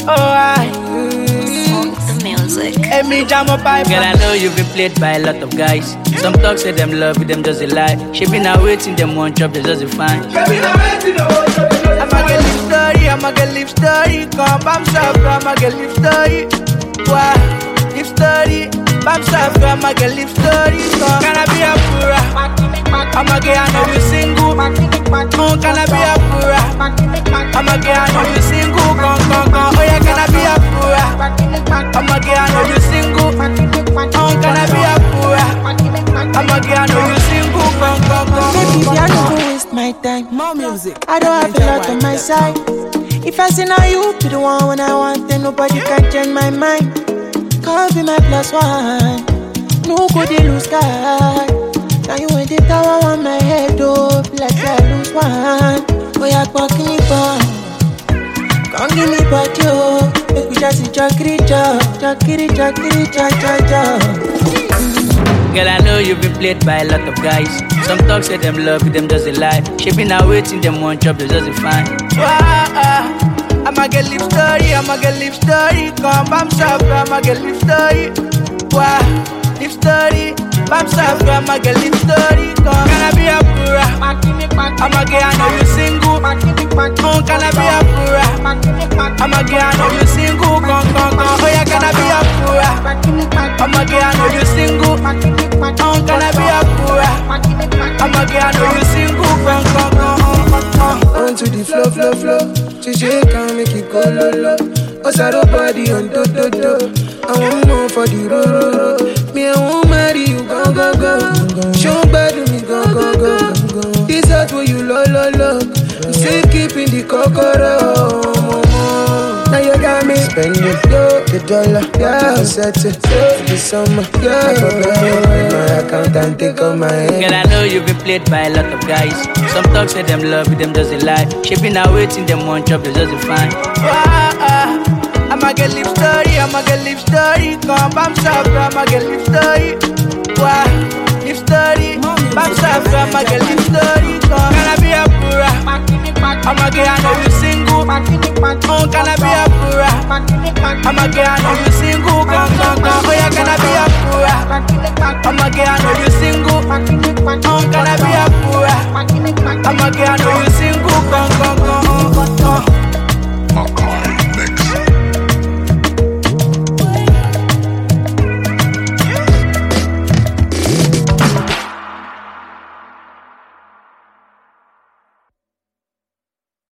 The music. Hey, me jam up pipe. Girl, I know you've been played by a lot of guys. Some talk say them love you, them just a lie. She been awaiting them one job, they just a fine. I'ma get live story, I'ma get live story. Come, bam, shop, I'ma get live story. Why? Live story. Bam, shop, I'ma get live story. Come, can I be a pura? I'ma get I know you single. Come, can I be a pura? I'ma get I know you single. Come. Oh yeah, can I be a pura? I'ma get I know you single. Come, can I be a pura? I'ma get I know you single. Come. Baby, I don't waste my time. More music. I don't have a lot on my side. If I say now you be the one when I want, then nobody can change my mind. Can't be my plus one. No go they lose guy. Now you ain't the tower on my head, oh, like I lose one. Oh yeah, walking me for. Come give me back yo. Make we just jockey. Girl, I know you've been played by a lot of guys. Some talk say them love you, them just a lie. She been awaiting them one job, they just a fine. I'ma get live story, I'ma get live story. Come, bam, shop, I'ma get live story. Why? Live story. Bam, shop, I'ma get live story. Come, can I be a pura? I'ma get I know you single. Come, can I be a pura? I'ma get I know you single. Come. Oh yeah, can I be a pura? I'ma get I know you single. Come, can I be a pura? I'ma get I know you single. Come. On to the flow. She can make it go low. Osaro body on do. I want more for the road. Me, I won't marry you, go. Show bad to me, go. This out where you low. You still keeping the kokoro. Now you got me spending the dollar, yeah, set it for the summer, yeah. I forgot my account and take on my head. Girl, I know you've been played by a lot of guys. Some talk say them love you, them just a lie. She been awaiting them one job, they just a fine. I'ma get live story. Come, bam, shop, I'ma get live story. Why? Live story. Bam, shop, I'ma get live story. Come, can I be a pura? I'ma get I know you single. Come, can I be a pura? I'ma get I know you single. Come. Oh yeah, can I be a pura? I'ma get I know you single. Come, can I be a pura? I'ma get I know you single. Come.